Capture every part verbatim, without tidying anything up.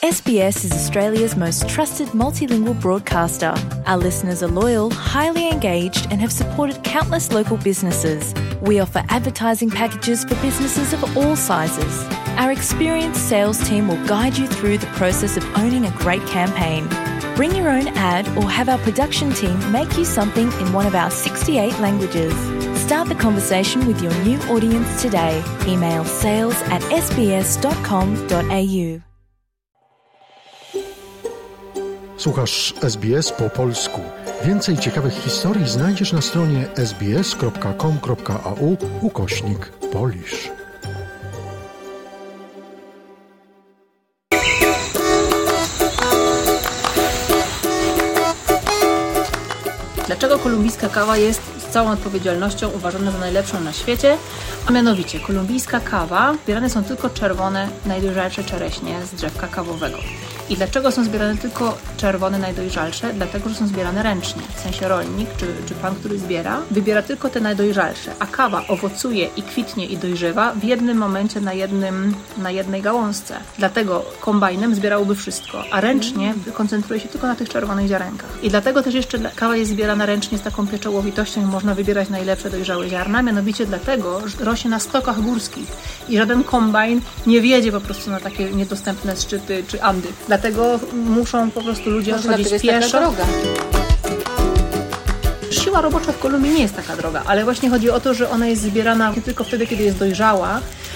S B S is Australia's most trusted multilingual broadcaster. Our listeners are loyal, highly engaged, and have supported countless local businesses. We offer advertising packages for businesses of all sizes. Our experienced sales team will guide you through the process of owning a great campaign. Bring your own ad or have our production team make you something in one of our sixty-eight languages. Start the conversation with your new audience today. Email sales at s b s dot com dot a u. Słuchasz S B S po polsku. Więcej ciekawych historii znajdziesz na stronie s b s kropka com kropka a u ukośnik Polish. Dlaczego kolumbijska kawa jest z całą odpowiedzialnością uważana za najlepszą na świecie? A mianowicie, kolumbijska kawa, zbierane są tylko czerwone, najdojrzalsze czereśnie z drzewka kawowego. I dlaczego są zbierane tylko czerwone, najdojrzalsze? Dlatego, że są zbierane ręcznie. W sensie rolnik, czy, czy pan, który zbiera, wybiera tylko te najdojrzalsze. A kawa owocuje i kwitnie i dojrzewa w jednym momencie na, jednym, na jednej gałązce. Dlatego kombajnem zbierałoby wszystko, a ręcznie koncentruje się tylko na tych czerwonych ziarenkach. I dlatego też jeszcze kawa jest zbierana ręcznie z taką pieczołowitością i można wybierać najlepsze dojrzałe ziarna. Mianowicie dlatego, że rośnie na stokach górskich i żaden kombajn nie wjedzie po prostu na takie niedostępne szczyty czy Andy. Dlatego muszą po prostu ludzie chodzić pieszo. Siła robocza w Kolumbii nie jest taka droga, ale właśnie chodzi o to, że ona jest zbierana nie tylko wtedy, kiedy jest dojrzała,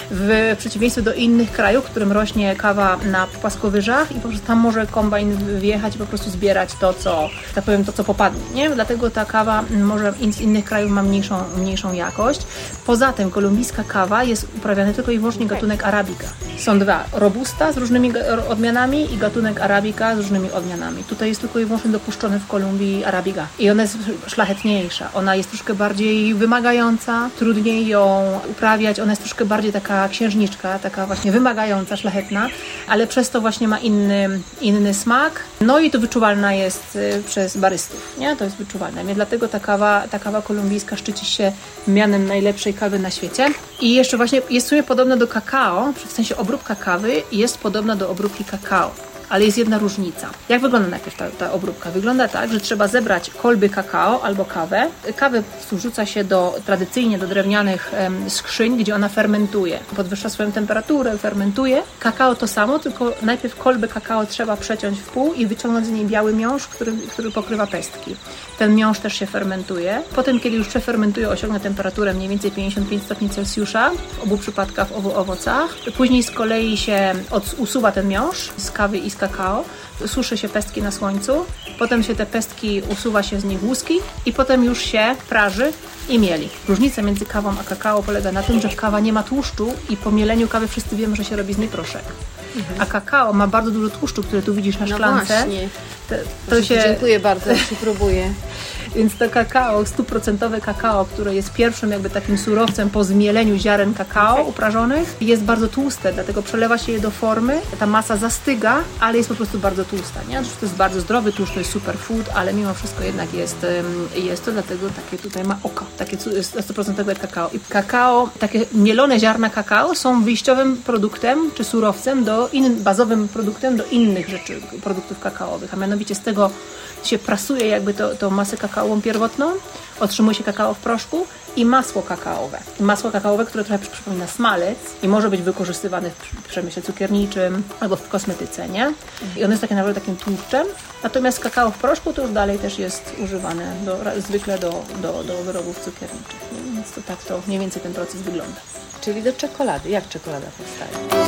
w przeciwieństwie do innych krajów, w którym rośnie kawa na płaskowyżach i po prostu tam może kombajn wjechać i po prostu zbierać to, co, tak powiem, to, co popadnie, nie? Dlatego ta kawa może z innych krajów ma mniejszą, mniejszą jakość. Poza tym kolumbijska kawa jest uprawiany tylko i wyłącznie gatunek Arabica. Są dwa, Robusta z różnymi odmianami i gatunek Arabica z różnymi odmianami. Tutaj jest tylko i wyłącznie dopuszczony w Kolumbii Arabica i ona jest szlachetniejsza. Ona jest troszkę bardziej wymagająca, trudniej ją uprawiać, ona jest troszkę bardziej taka księżniczka, taka właśnie wymagająca, szlachetna, ale przez to właśnie ma inny, inny smak. No i to wyczuwalna jest przez barystów, nie? To jest wyczuwalne. I dlatego ta kawa, ta kawa kolumbijska szczyci się mianem najlepszej kawy na świecie. I jeszcze właśnie jest w sumie podobna do kakao, w sensie obróbka kawy jest podobna do obróbki kakao. Ale jest jedna różnica. Jak wygląda najpierw ta, ta obróbka? Wygląda tak, że trzeba zebrać kolby kakao albo kawę. Kawę wrzuca się do, tradycyjnie do drewnianych em, skrzyń, gdzie ona fermentuje. Podwyższa swoją temperaturę, fermentuje. Kakao to samo, tylko najpierw kolby kakao trzeba przeciąć w pół i wyciągnąć z niej biały miąższ, który, który pokrywa pestki. Ten miąższ też się fermentuje. Potem, kiedy już przefermentuje, osiągnie temperaturę mniej więcej pięćdziesiąt pięć stopni Celsjusza, w obu przypadkach w obu owocach. Później z kolei się od, usuwa ten miąższ z kawy i z kakao, suszy się pestki na słońcu, potem się te pestki, usuwa się z nich łuski i potem już się praży i mieli. Różnica między kawą a kakao polega na tym, że kawa nie ma tłuszczu i po mieleniu kawy wszyscy wiemy, że się robi z niej proszek. Mhm. A kakao ma bardzo dużo tłuszczu, który tu widzisz na szklance. No właśnie. To, to się... Dziękuję bardzo, ja się próbuję. Więc to kakao, stuprocentowe kakao, które jest pierwszym jakby takim surowcem po zmieleniu ziaren kakao uprażonych, jest bardzo tłuste, dlatego przelewa się je do formy, ta masa zastyga, ale jest po prostu bardzo tłusta, nie? To jest bardzo zdrowy tłuszcz, to jest superfood, ale mimo wszystko jednak jest, jest to, dlatego takie tutaj ma oko, takie stuprocentowe kakao. I kakao, takie mielone ziarna kakao są wyjściowym produktem, czy surowcem, do in, bazowym produktem do innych rzeczy, produktów kakaowych, a mianowicie z tego się prasuje jakby to, to masę kakaową pierwotną, otrzymuje się kakao w proszku i masło kakaowe. Masło kakaowe, które trochę przypomina smalec i może być wykorzystywane w przemyśle cukierniczym albo w kosmetyce, nie? I ono jest takie naprawdę takim tłuszczem. Natomiast kakao w proszku to już dalej też jest używane do, zwykle do, do, do wyrobów cukierniczych. Nie? Więc to tak to mniej więcej ten proces wygląda. Czyli do czekolady. Jak czekolada powstaje?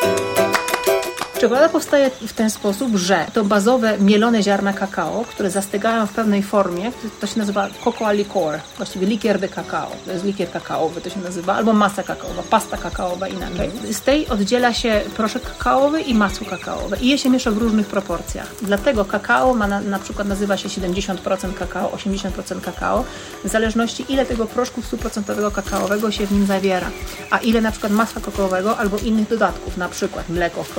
Czekolada powstaje w ten sposób, że to bazowe mielone ziarna kakao, które zastygają w pewnej formie, to się nazywa cocoa liquor, właściwie likier de kakao, to jest likier kakaowy, to się nazywa, albo masa kakaowa, pasta kakaowa inaczej. Z tej oddziela się proszek kakaowy i masło kakaowe i je się miesza w różnych proporcjach. Dlatego kakao ma na, na przykład nazywa się siedemdziesiąt procent kakao, osiemdziesiąt procent kakao, w zależności ile tego proszku stuprocentowego kakaowego się w nim zawiera, a ile na przykład masła kakaowego albo innych dodatków, na przykład mleko w proszku,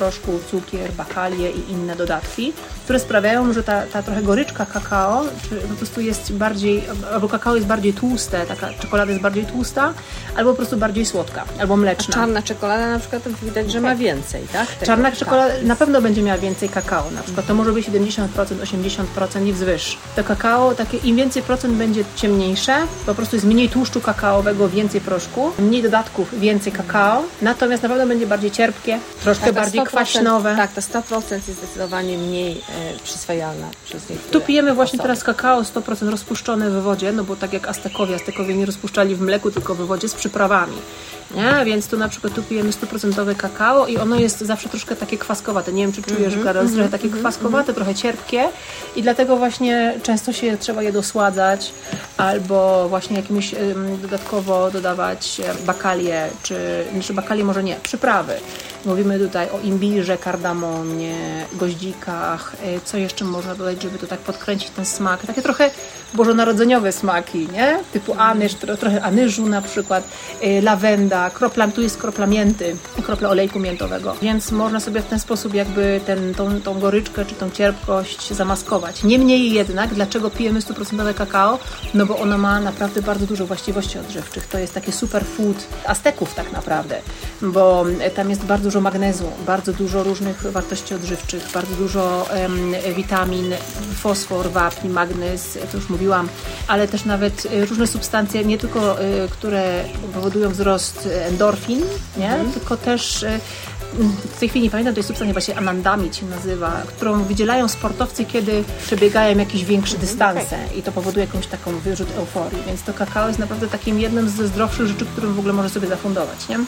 cukier, bakalie i inne dodatki, które sprawiają, że ta, ta trochę goryczka kakao czy po prostu jest bardziej, albo kakao jest bardziej tłuste, taka czekolada jest bardziej tłusta, albo po prostu bardziej słodka, albo mleczna. A czarna czekolada na przykład widać, że ma więcej, tak? Tego, Czarna czekolada tak. na pewno będzie miała więcej kakao, na przykład to może być siedemdziesiąt procent, osiemdziesiąt procent i wzwyż. To kakao, takie im więcej procent będzie ciemniejsze, po prostu jest mniej tłuszczu kakaowego, więcej proszku, mniej dodatków, więcej kakao, natomiast na pewno będzie bardziej cierpkie, troszkę tak, bardziej kwaśnowe. Tak, to sto procent jest zdecydowanie mniej e, przyswajalna przez niektóre Tu pijemy właśnie osoby. teraz kakao sto procent rozpuszczone w wodzie, no bo tak jak Aztekowie, Aztekowie nie rozpuszczali w mleku, tylko w wodzie z przyprawami. Nie? Więc tu na przykład tu pijemy sto procent kakao i ono jest zawsze troszkę takie kwaskowate. Nie wiem, czy czujesz, mm-hmm, Karol, jest trochę takie kwaskowate, trochę cierpkie i dlatego właśnie często się trzeba je dosładzać albo właśnie jakimiś ym, dodatkowo dodawać bakalie, czy, czy bakalie może nie, przyprawy. Mówimy tutaj o imbirze, kardamonie, goździkach, co jeszcze można dodać, żeby to tak podkręcić ten smak. Takie trochę bożonarodzeniowe smaki, nie? Typu anyż, trochę anyżu na przykład, lawenda, kropla, tu jest kropla mięty, kropla olejku miętowego, więc można sobie w ten sposób jakby ten, tą, tą goryczkę czy tą cierpkość zamaskować. Niemniej jednak, dlaczego pijemy sto procent kakao? No bo ono ma naprawdę bardzo dużo właściwości odżywczych. To jest taki superfood Azteków tak naprawdę, bo tam jest bardzo dużo magnezu, bardzo dużo różnych wartości odżywczych, bardzo dużo um, witamin, fosfor, wapń, magnez, to już mówiłam, ale też nawet różne substancje, nie tylko y, które powodują wzrost endorfin, nie? Mm. tylko też y, w tej chwili nie pamiętam tej substancji, właśnie anandamid się nazywa, którą wydzielają sportowcy, kiedy przebiegają jakieś większe dystanse i to powoduje jakąś taką wyrzut euforii, więc to kakao jest naprawdę takim jednym ze zdrowszych rzeczy, którym w ogóle może sobie zafundować, nie?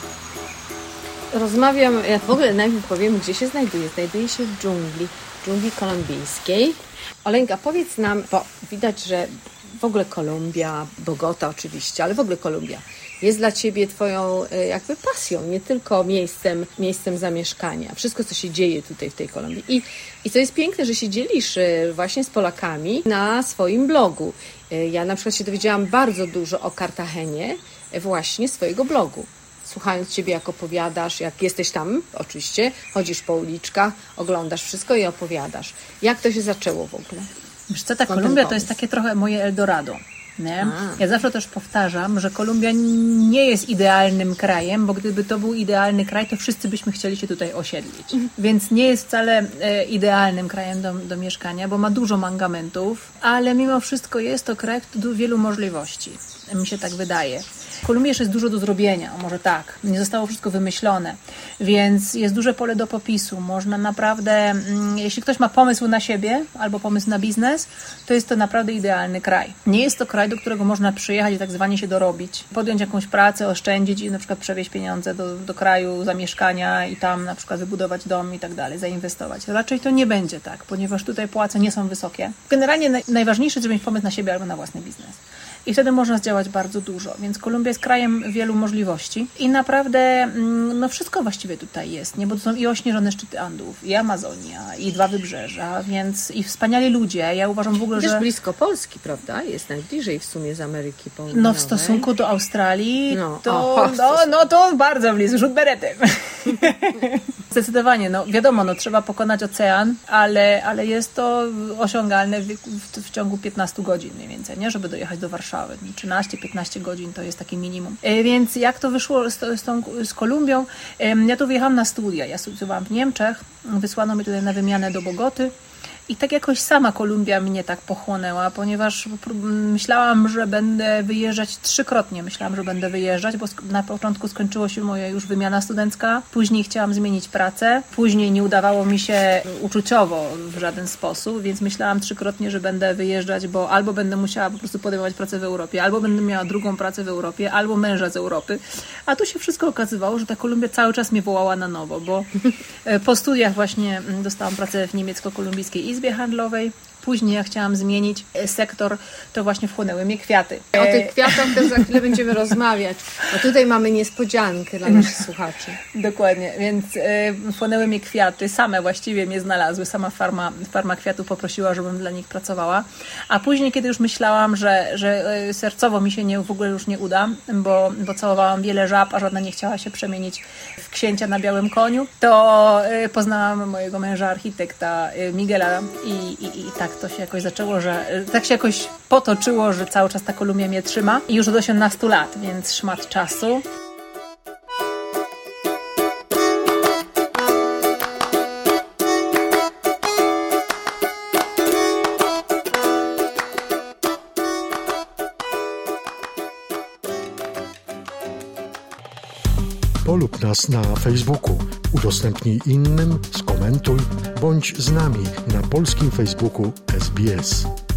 Rozmawiam, ja w ogóle najpierw powiem, gdzie się znajduje. Znajduje się w dżungli, dżungli kolumbijskiej. Oleńka, powiedz nam, bo widać, że w ogóle Kolumbia, Bogota oczywiście, ale w ogóle Kolumbia jest dla Ciebie Twoją jakby pasją, nie tylko miejscem, miejscem zamieszkania. Wszystko, co się dzieje tutaj w tej Kolumbii. I, i co jest piękne, że się dzielisz właśnie z Polakami na swoim blogu. Ja na przykład się dowiedziałam bardzo dużo o Kartagenie właśnie z Twojego blogu. Słuchając Ciebie, jak opowiadasz, jak jesteś tam, oczywiście, chodzisz po uliczkach, oglądasz wszystko i opowiadasz. Jak to się zaczęło w ogóle? Wiesz co, ta Kolumbia to jest takie trochę moje Eldorado. Nie? Ja zawsze też powtarzam, że Kolumbia nie jest idealnym krajem, bo gdyby to był idealny kraj, to wszyscy byśmy chcieli się tutaj osiedlić. Mm. Więc nie jest wcale e, idealnym krajem do, do mieszkania, bo ma dużo mangamentów, ale mimo wszystko jest to kraj do wielu możliwości. Mi się tak wydaje. W Kolumbii jeszcze jest dużo do zrobienia, może tak, nie zostało wszystko wymyślone, więc jest duże pole do popisu. Można naprawdę, jeśli ktoś ma pomysł na siebie albo pomysł na biznes, to jest to naprawdę idealny kraj. Nie jest to kraj, do którego można przyjechać i tak zwanie się dorobić, podjąć jakąś pracę, oszczędzić i na przykład przewieźć pieniądze do, do kraju zamieszkania i tam na przykład wybudować dom i tak dalej, zainwestować. Raczej to nie będzie tak, ponieważ tutaj płace nie są wysokie. Generalnie naj, najważniejsze jest, żeby mieć pomysł na siebie albo na własny biznes. I wtedy można zdziałać bardzo dużo, więc Kolumbia jest krajem wielu możliwości i naprawdę no wszystko właściwie tutaj jest, nie? Bo to są i ośnieżone szczyty Andów, i Amazonia, i dwa wybrzeża, więc i wspaniali ludzie. Ja uważam w ogóle, Też że... blisko Polski, prawda? Jest najbliżej w sumie z Ameryki Południowej. No w stosunku do Australii, no, to, o, no, no to bardzo blisko, rzut beretem. Zdecydowanie, no wiadomo, no trzeba pokonać ocean, ale, ale jest to osiągalne w, w, w ciągu piętnastu godzin mniej więcej, nie? Żeby dojechać do Warszawy. trzynaście piętnaście godzin to jest takie minimum. E, więc jak to wyszło z, z, tą, z Kolumbią? E, ja tu wyjechałam na studia. Ja studiowałam w Niemczech. Wysłano mnie tutaj na wymianę do Bogoty. I tak jakoś sama Kolumbia mnie tak pochłonęła, ponieważ myślałam, że będę wyjeżdżać trzykrotnie. Myślałam, że będę wyjeżdżać, bo na początku skończyła się moja już wymiana studencka. Później chciałam zmienić pracę. Później nie udawało mi się uczuciowo w żaden sposób, więc myślałam trzykrotnie, że będę wyjeżdżać, bo albo będę musiała po prostu podejmować pracę w Europie, albo będę miała drugą pracę w Europie, albo męża z Europy. A tu się wszystko okazywało, że ta Kolumbia cały czas mnie wołała na nowo, bo po studiach właśnie dostałam pracę w niemiecko-kolumbijskiej Izbie Handlowej, później ja chciałam zmienić sektor, to właśnie wchłonęły mnie kwiaty. O tych kwiatach też za chwilę będziemy rozmawiać, bo tutaj mamy niespodziankę dla naszych słuchaczy. Dokładnie, więc wchłonęły mnie kwiaty, same właściwie mnie znalazły, sama farma, farma kwiatów poprosiła, żebym dla nich pracowała, a później, kiedy już myślałam, że, że sercowo mi się nie, w ogóle już nie uda, bo, bo całowałam wiele żab, a żadna nie chciała się przemienić w księcia na białym koniu, to poznałam mojego męża, architekta Miguela i, i, i tak to się jakoś zaczęło, że tak się jakoś potoczyło, że cały czas ta Kolumbia mnie trzyma i już od osiemnastu lat, więc szmat czasu. Polub nas na Facebooku, udostępnij innym, skomentuj, bądź z nami na polskim Facebooku S B S.